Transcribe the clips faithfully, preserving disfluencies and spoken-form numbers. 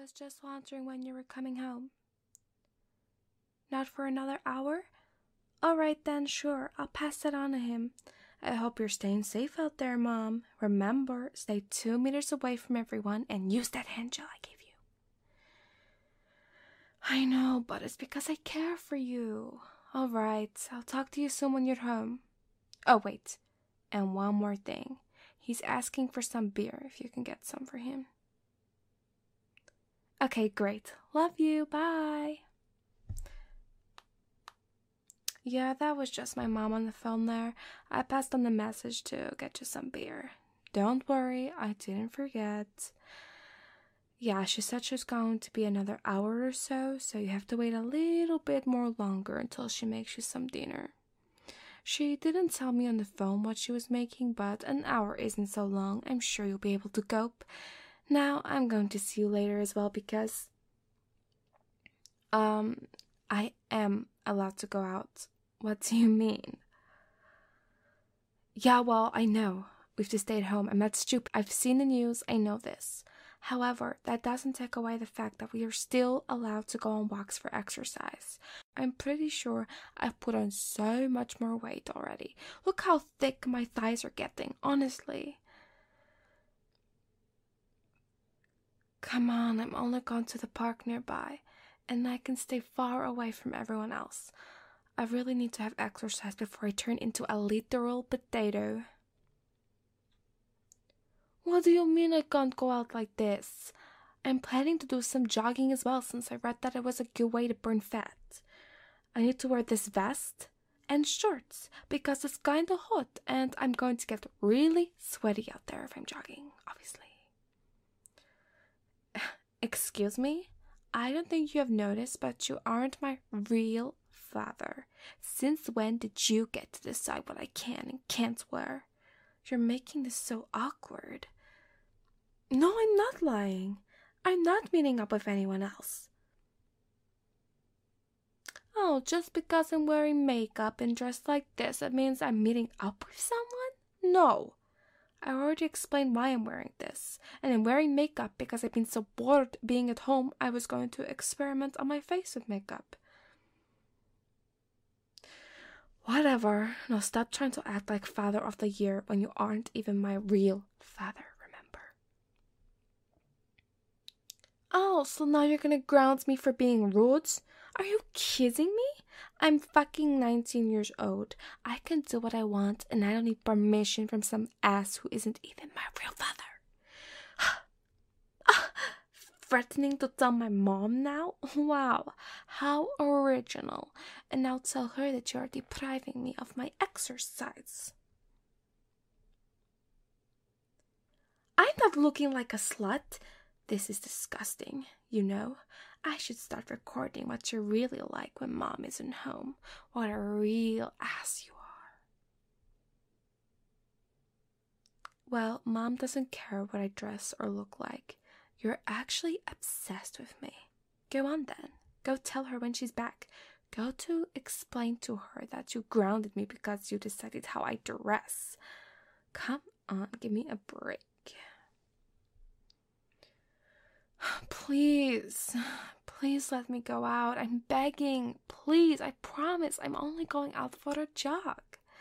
was just wondering when you were coming home. Not for another hour? Alright then, sure, I'll pass that on to him. I hope you're staying safe out there, Mom. Remember, stay two meters away from everyone and use that hand gel I gave you. I know, but it's because I care for you. Alright, I'll talk to you soon when you're home. Oh, wait. And one more thing. He's asking for some beer, if you can get some for him. Okay, great. Love you. Bye. Yeah, that was just my mom on the phone there. I passed on the message to get you some beer. Don't worry, I didn't forget. Yeah, she said she's going to be another hour or so, so you have to wait a little bit more longer until she makes you some dinner. She didn't tell me on the phone what she was making, but an hour isn't so long. I'm sure you'll be able to cope. Now, I'm going to see you later as well because... Um, I am allowed to go out. What do you mean? Yeah, well, I know. We have to stay at home. I'm not stupid. I've seen the news. I know this. However, that doesn't take away the fact that we are still allowed to go on walks for exercise. I'm pretty sure I've put on so much more weight already. Look how thick my thighs are getting, honestly. Come on, I'm only going to the park nearby, and I can stay far away from everyone else. I really need to have exercise before I turn into a literal potato. What do you mean I can't go out like this? I'm planning to do some jogging as well since I read that it was a good way to burn fat. I need to wear this vest and shorts because it's kinda hot and I'm going to get really sweaty out there if I'm jogging, obviously. Excuse me? I don't think you have noticed, but you aren't my real father. Since when did you get to decide what I can and can't wear? You're making this so awkward. No, I'm not lying. I'm not meeting up with anyone else. Oh, just because I'm wearing makeup and dressed like this, it means I'm meeting up with someone? No. I already explained why I'm wearing this. And I'm wearing makeup because I've been so bored being at home, I was going to experiment on my face with makeup. Whatever. Now stop trying to act like father of the year when you aren't even my real father, remember? Oh, so now you're gonna ground me for being rude? Are you kidding me? I'm fucking nineteen years old. I can do what I want and I don't need permission from some ass who isn't even my real father. Threatening to tell my mom now? Wow, how original. And now tell her that you are depriving me of my exercise. I'm not looking like a slut. This is disgusting, you know. I should start recording what you're really like when mom isn't home. What a real ass you are. Well, mom doesn't care what I dress or look like. You're actually obsessed with me. Go on then. Go tell her when she's back. Go to explain to her that you grounded me because you decided how I dress. Come on, give me a break. Please, please let me go out. I'm begging. Please, I promise I'm only going out for a jog.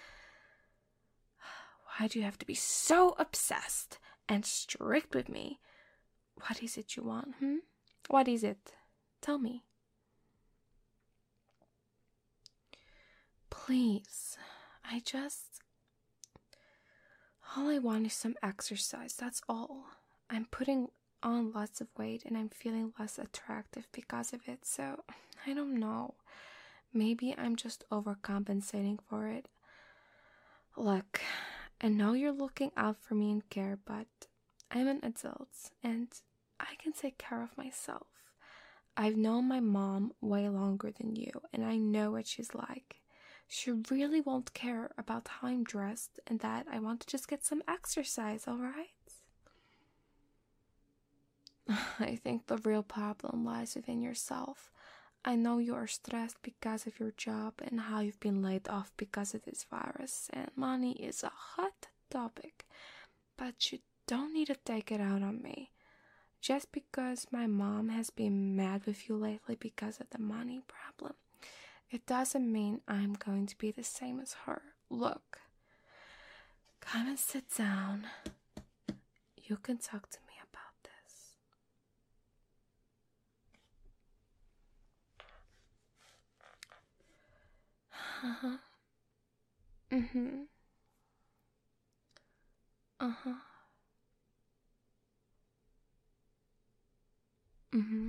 Why do you have to be so obsessed and strict with me? What is it you want, hmm? What is it? Tell me. Please, I just... All I want is some exercise, that's all. I'm putting on lots of weight and I'm feeling less attractive because of it, so I don't know. Maybe I'm just overcompensating for it. Look, I know you're looking out for me and care, but I'm an adult and I can take care of myself. I've known my mom way longer than you and I know what she's like. She really won't care about how I'm dressed and that I want to just get some exercise, alright? I think the real problem lies within yourself. I know you are stressed because of your job and how you've been laid off because of this virus, and money is a hot topic, but you don't need to take it out on me. Just because my mom has been mad with you lately because of the money problem, it doesn't mean I'm going to be the same as her. Look, come and sit down. You can talk to me about this. Uh-huh. Mm-hmm. Uh-huh. Mm-hmm.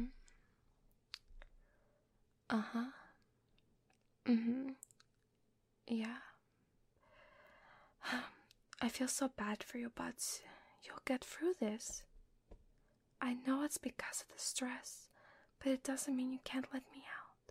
Uh-huh. Mm-hmm. Yeah. I feel so bad for you, but you'll get through this. I know it's because of the stress, but it doesn't mean you can't let me out.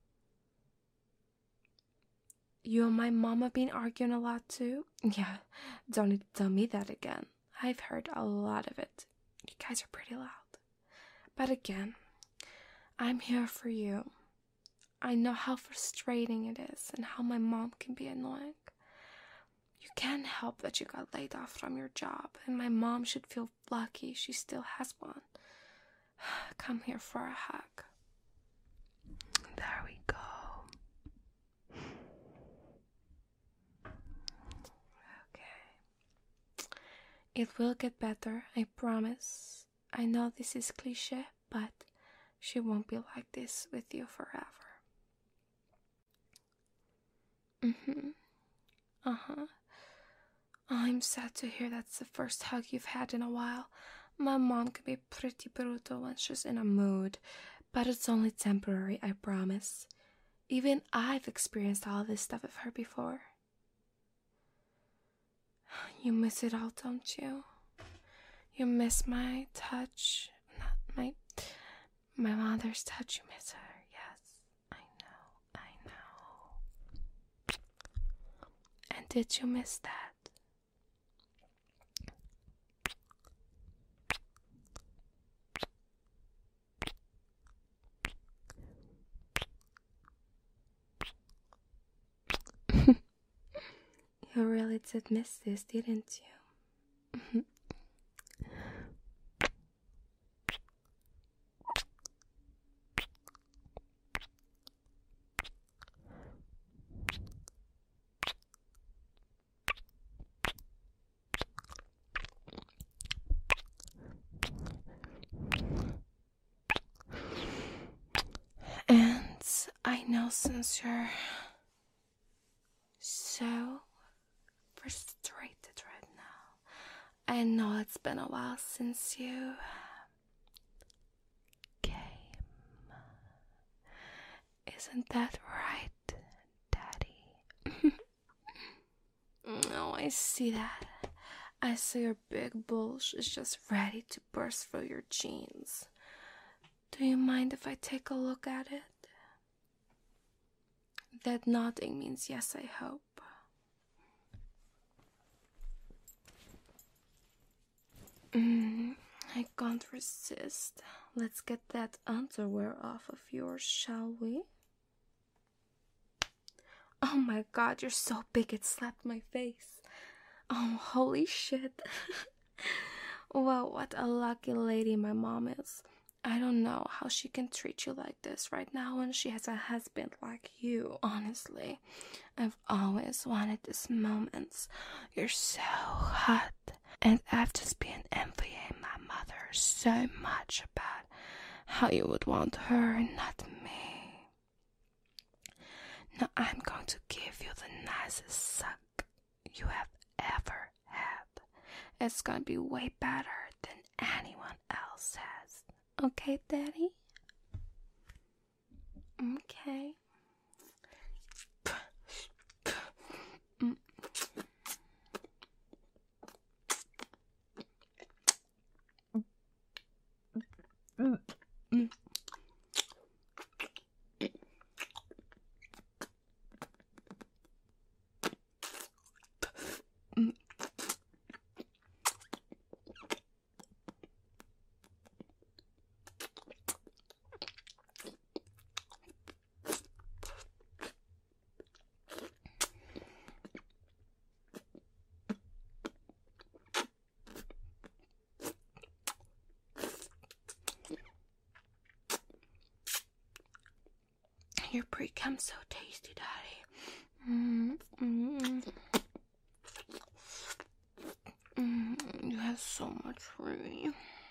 You and my mom have been arguing a lot too? Yeah, don't need to tell me that again. I've heard a lot of it. You guys are pretty loud. But again, I'm here for you. I know how frustrating it is and how my mom can be annoying. You can't help that you got laid off from your job, and my mom should feel lucky she still has one. Come here for a hug. There we go. Okay. It will get better, I promise. I know this is cliche, but she won't be like this with you forever. Mm-hmm. Uh-huh. I'm sad to hear that's the first hug you've had in a while. My mom can be pretty brutal when she's in a mood, but it's only temporary, I promise. Even I've experienced all this stuff with her before. You miss it all, don't you? You miss my touch, not my, my mother's touch. You miss her. Yes, I know, I know. And did you miss that? You really did miss this, didn't you? And I know since you're so frustrated right now, I know it's been a while since you came. Isn't that right, Daddy? Oh, I see that. I see your big bulge is just ready to burst through your jeans. Do you mind if I take a look at it? That nodding means yes, I hope. Mm, I can't resist. Let's get that underwear off of yours, shall we? Oh my god, you're so big it slapped my face. Oh, holy shit. Well, what a lucky lady my mom is. I don't know how she can treat you like this right now when she has a husband like you, honestly. I've always wanted this moment. You're so hot. And I've just been envying my mother so much about how you would want her and not me. Now I'm going to give you the nicest suck you have ever had. It's going to be way better than anyone else has. Okay, Daddy? Okay. Mm. Mm. Mm. Your pre-cam's so tasty, Daddy. Mm, mm, mm, you have so much for me.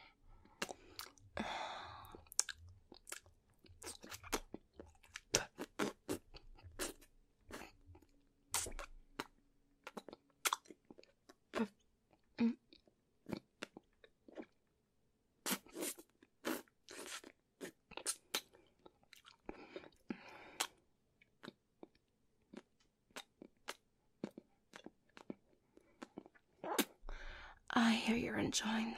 I hear you're enjoying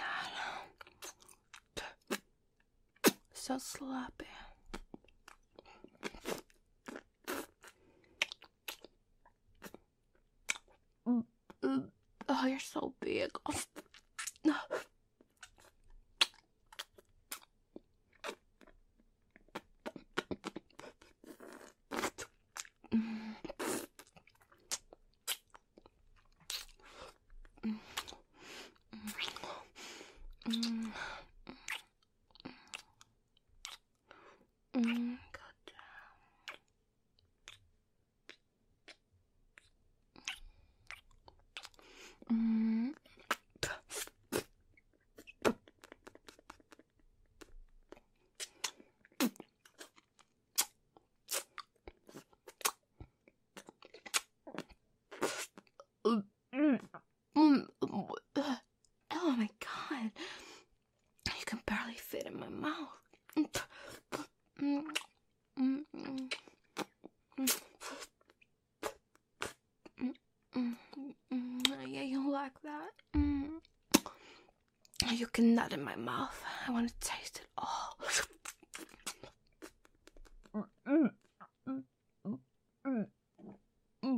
that. So sloppy. Oh, you're so big. No. Mm, God. Mm. Mm. Oh my God. You can barely fit in my mouth. Mm. Mm. Mm. Mm. Mm. Yeah, you like that? Mm. You can nut in my mouth. I want to taste it all. Mm. Mm. Mm. Mm.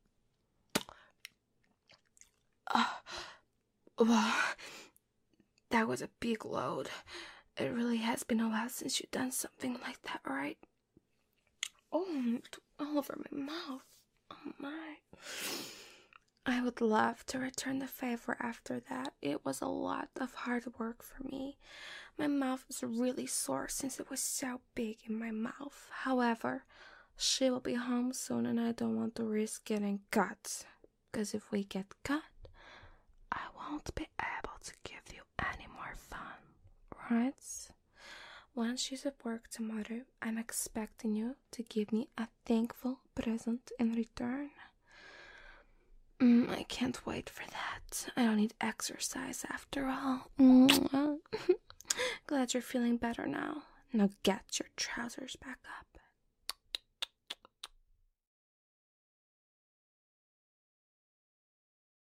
Uh, well, that was a big load. It really has been a while since you've done something like that, right? Oh, all over my mouth. Oh my. I would love to return the favor after that. It was a lot of hard work for me. My mouth was really sore since it was so big in my mouth. However, she will be home soon and I don't want to risk getting cut. Because if we get cut, I won't be able to give you any more fun, right? Once she's at work tomorrow, I'm expecting you to give me a thankful present in return. Mm, I can't wait for that. I don't need exercise after all. Glad you're feeling better now. Now get your trousers back up.